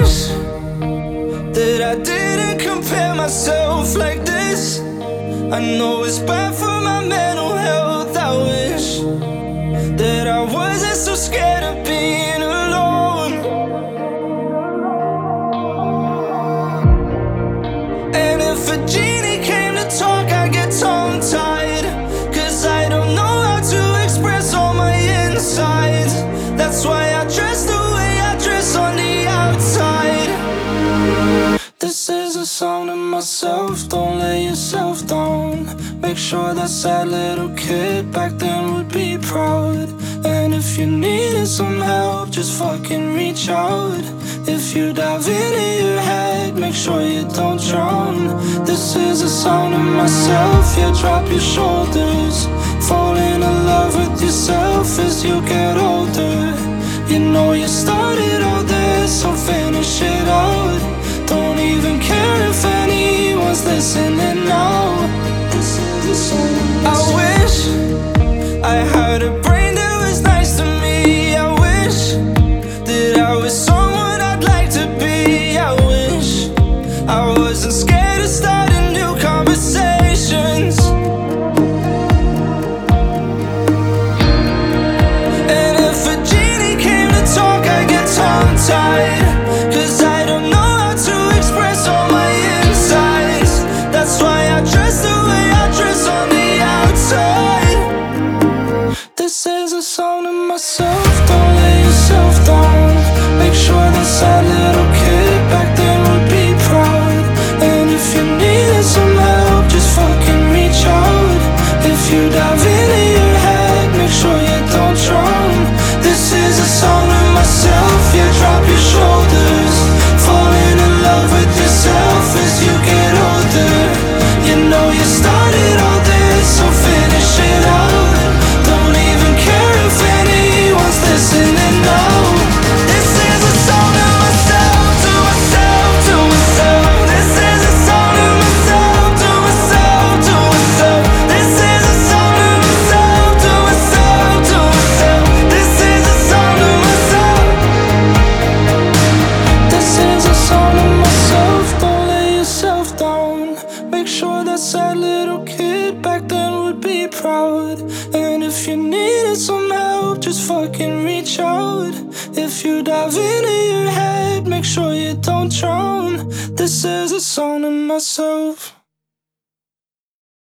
wish that I didn't compare myself like this. I know it's bad for my mental health. I wish that I wasn't so scared of being alone. And if a genie came to talk, I'd get tongue-tied, 'cause I don't know how to express all my insides. That's why I dress the way I dress on the outside. This is a song to myself, don't let yourself down. Make sure that sad little kid back then would be proud. And if you needed some help, just fucking reach out. If you dive into your head, make sure you don't drown. This is a song to myself, yeah, drop your shoulders. Fall in love with yourself as you get older. You know you started all this, so finish it out. Don't even care if anyone's listening now. This is a song. I wish I had a brain that was nice to me. I wish that I was someone I'd like to be. I wish I wasn't scared of starting new conversations. And if a genie came to talk, I'd get tongue-tied, 'cause I don't know how to express all my insides. That's why I dress the way I dress on the outside. This is a song to myself, don't let yourself down. Make sure that sad little kid back then would be proud. And if you needed some help, just fucking reach out. If you dive into your head, make sure you don't drown. This is a song to myself, yeah, drop your shoulders. Fall in love with yourself as you get older. You know you started all this, so finish it out. Don't even care if anyone's listening now. This is a song to myself, to myself, to myself. This is a song to myself, to myself, to myself. This is a song to myself, to myself, to myself. This is a song to myself. This is a song to myself, don't let yourself down. Make sure that sad little kid back then would be proud. And if you needed some help, just fucking reach out. If you dive into your head, make sure you don't drown. This is a song to myself.